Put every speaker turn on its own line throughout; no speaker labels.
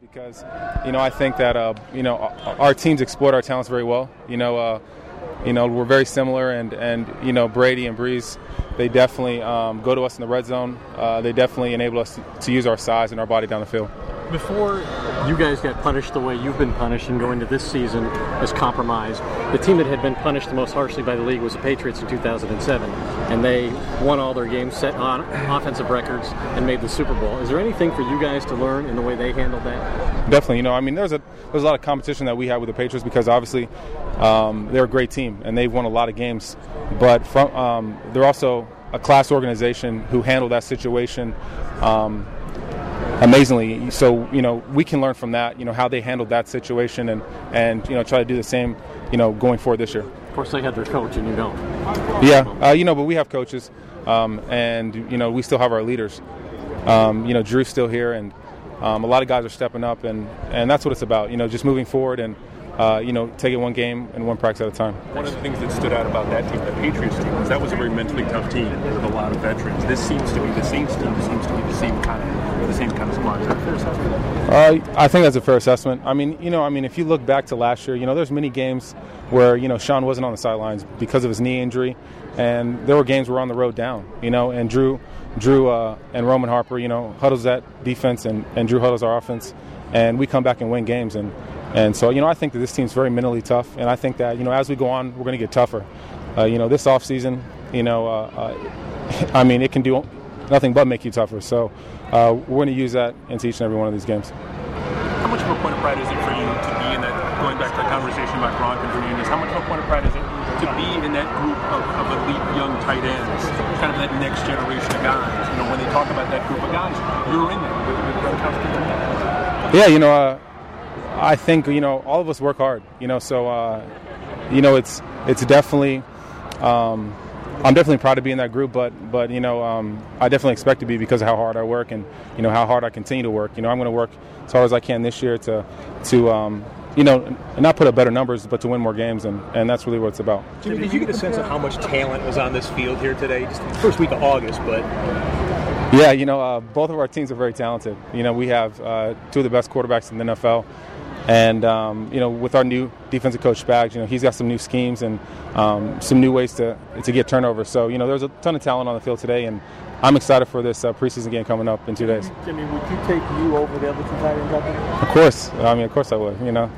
because, I think that, our teams exploit our talents very well. We're very similar, and Brady and Breeze, they definitely go to us in the red zone. They definitely enable us to use our size and our body down the field.
Before you guys got punished the way you've been punished and going to this season as compromised, the team that had been punished the most harshly by the league was the Patriots in 2007, and they won all their games, set on offensive records, and made the Super Bowl. Is there anything for you guys to learn in the way they handled that?
Definitely. There's a lot of competition that we have with the Patriots because obviously they're a great team and they've won a lot of games, but they're also a class organization who handled that situation amazingly. So, we can learn from that, how they handled that situation and try to do the same, going forward this year.
Of course, they had their coach and you don't.
Yeah, but we have coaches and, we still have our leaders. Drew's still here and a lot of guys are stepping up and that's what it's about, just moving forward and, taking one game and one practice at a time.
One of the things that stood out about that team, the Patriots team, was that was a very mentally tough team with a lot of veterans. This seems to be the Saints team. It seems to be the same kind of squad. Is that a fair assessment?
I think that's a fair assessment. If you look back to last year, there's many games where, Sean wasn't on the sidelines because of his knee injury, and there were games where we're on the road down, and Drew and Roman Harper, huddles that defense, and Drew huddles our offense, and we come back and win games. And so, I think that this team's very mentally tough, and I think that, as we go on, we're going to get tougher. This offseason, it can do nothing but make you tougher. So we're going to use that into each and every one of these games.
How much of a point of pride is it for you to be in that, going back to the conversation about Gronk and Hernandez, how much of a point of pride is it to be in that group of elite young tight ends, kind of that next generation of guys? When they talk about that group of guys, you're in there with Gronkowski.
Yeah, I think, all of us work hard, so, it's definitely, I'm definitely proud to be in that group, but I definitely expect to be because of how hard I work and, how hard I continue to work. I'm going to work as hard as I can this year to not put up better numbers, but to win more games, and that's really what it's about.
Jimmy, did you get a sense of how much talent was on this field here today? Just the first week of August, but...
Yeah, both of our teams are very talented. We have two of the best quarterbacks in the NFL. And, with our new defensive coach, Spags, he's got some new schemes and some new ways to get turnovers. So, there's a ton of talent on the field today, and I'm excited for this preseason game coming up in 2 days.
Jimmy, would you take you over the other two tight ends out there?
Of course. Of course I would,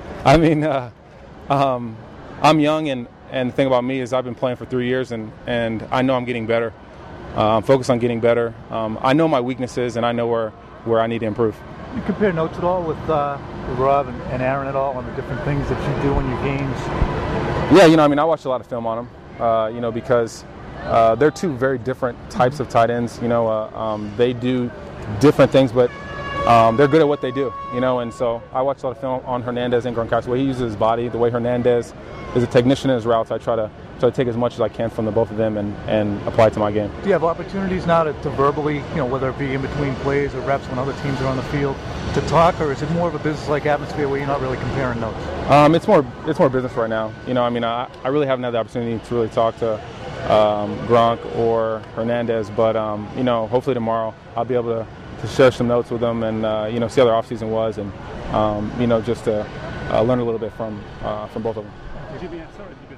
I'm young, and the thing about me is I've been playing for 3 years, and I know I'm getting better. I'm focused on getting better. I know my weaknesses, and I know where I need to improve.
You compare notes at all with Rob and Aaron at all on the different things that you do in your games?
Yeah, I watch a lot of film on them, because they're two very different types of tight ends. They do different things, but they're good at what they do, and so I watch a lot of film on Hernandez and Gronkowski, the way he uses his body, the way Hernandez is a technician in his routes. I try to take as much as I can from the both of them and apply it to my game.
Do you have opportunities now to verbally, whether it be in between plays or reps when other teams are on the field, to talk, or is it more of a business-like atmosphere where you're not really comparing notes?
It's more business right now. I really haven't had the opportunity to really talk to Gronk or Hernandez, but hopefully tomorrow I'll be able to share some notes with them and see how their offseason was and just to learn a little bit from both of them.
Jimmy, I'm sorry.